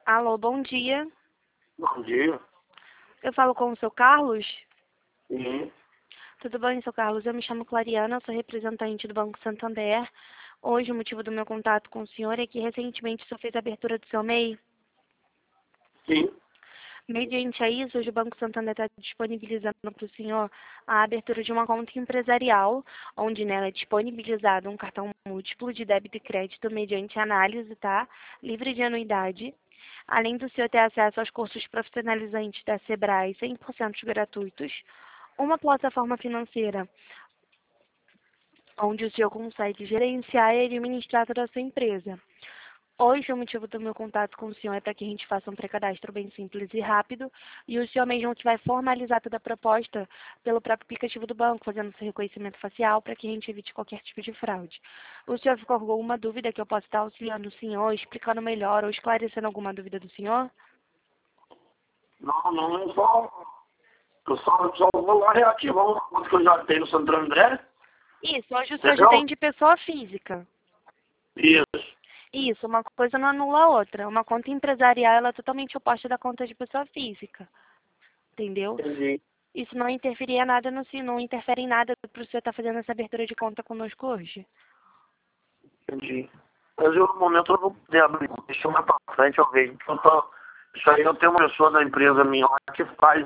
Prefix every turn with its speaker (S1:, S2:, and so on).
S1: Alô, bom dia.
S2: Bom dia.
S1: Eu falo com o seu Carlos?
S2: Sim.
S1: Tudo bem, seu Carlos? Eu me chamo Clariana, sou representante do Banco Santander. Hoje o motivo do meu contato com o senhor é que recentemente o senhor fez a abertura do seu MEI.
S2: Sim.
S1: Mediante a isso, hoje o Banco Santander está disponibilizando para o senhor a abertura de uma conta empresarial, onde nela é disponibilizado um cartão múltiplo de débito e crédito mediante análise, tá? Livre de anuidade. Além do senhor ter acesso aos cursos profissionalizantes da Sebrae 100% gratuitos, uma plataforma financeira onde o senhor consegue gerenciar e administrar toda a sua empresa. Hoje, o motivo do meu contato com o senhor é para que a gente faça um pré-cadastro bem simples e rápido, e o senhor mesmo que vai formalizar toda a proposta pelo próprio aplicativo do banco, fazendo seu reconhecimento facial, para que a gente evite qualquer tipo de fraude. O senhor ficou com alguma dúvida que eu possa estar auxiliando o senhor, explicando melhor ou esclarecendo alguma dúvida do senhor?
S2: Não, eu só vou lá reativar uma conta que eu já tenho no Santo André.
S1: Isso, hoje o senhor já
S2: Entendeu?
S1: tem de pessoa física.
S2: Isso.
S1: Isso, uma coisa não anula a outra. Uma conta empresarial, ela é totalmente oposta da conta de pessoa física. Entendeu?
S2: Entendi.
S1: Isso não interferia nada no si, não interfere em nada para o senhor estar fazendo essa abertura de conta conosco hoje.
S2: Entendi. Mas eu, no momento eu não vou poder abrir. Deixa eu mais pra frente, eu vejo. Isso aí eu tenho uma pessoa da empresa minha lá que faz